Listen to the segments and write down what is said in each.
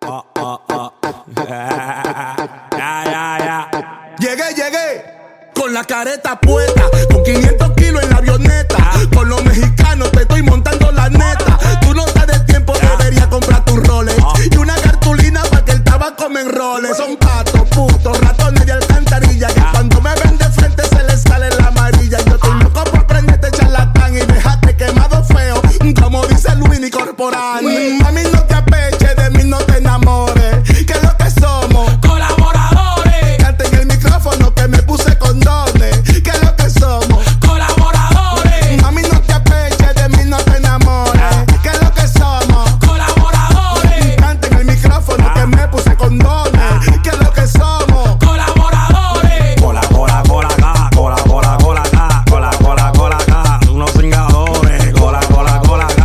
Llegué con la careta puesta, con 500 kilos en la avioneta. Con los mexicanos te estoy montando la neta. Tú no estás de tiempo, deberías comprar tu Rolex y una cartulina para que el tabaco me enrole. Son patos, putos, ratones de alcantarilla, que cuando me ven de frente se les sale la amarilla. Yo estoy loco por prenderte charlatán y dejarte quemado feo, como dice Luini Corporal. Mami, no te apeches, de mí no te enamores, que es lo que somos. Colaboradores. Cante en el micrófono que me puse condones, que es lo que somos. Colaboradores. Mami, no te apeches, de mí no te enamores, que es lo que somos. Colaboradores. Cante en el micrófono que me puse condones, que es lo que somos. Colaboradores. Unos cingadores. Colaboradores.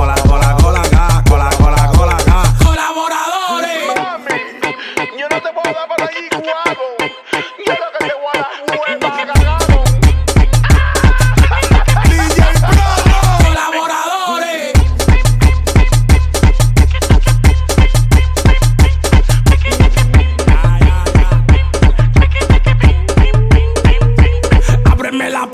Yo no te puedo dar por allí, guapo. Yo lo que te voy a dar hueva, cagado. DJ Promo. Colaboradores. Ábreme la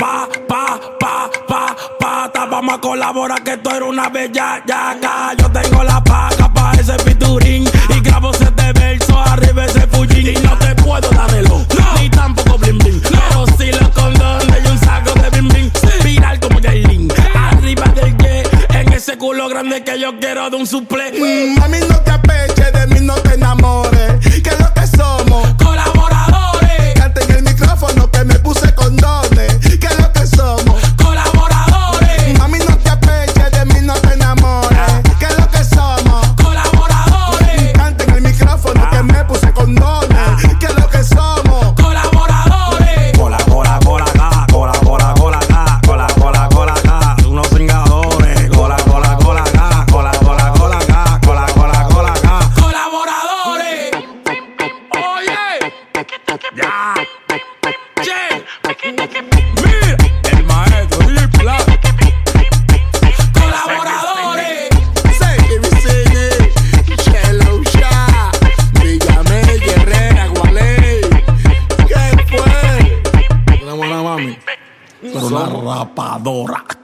pata. Vamos a colaborar que tú eres una bella yaca. Yo tengo la paca pa' ese featuring y grabo 7 versos arriba ese Fujin. Y no te puedo dar reloj, ni tampoco bling bling, pero sí los condones y un saco de bling bling. Viral como Yailin, arriba del que en ese culo grande que yo quiero de un suple. Mami, no te apeches, de mí no te enamores, que es lo que somos. Colaboradores. Cante en el micrófono que me puse condones, que es lo que somos. Colaboradores. Mami, no te apeches, de mí no te enamores, que es lo que somos. Colaboradores. Cante en el micrófono que me puse condones, que es lo que somos. Colaboradores. Unos cingadores. Colaboradores. Oye. Ya. Che. Mira. El maestro Dipla. Colaboradores. Say Vicini, Chelo Shah, Villamel, Guerrera, Gualey. ¿Qué fue? Tenemos una mami. Pero una rapadora.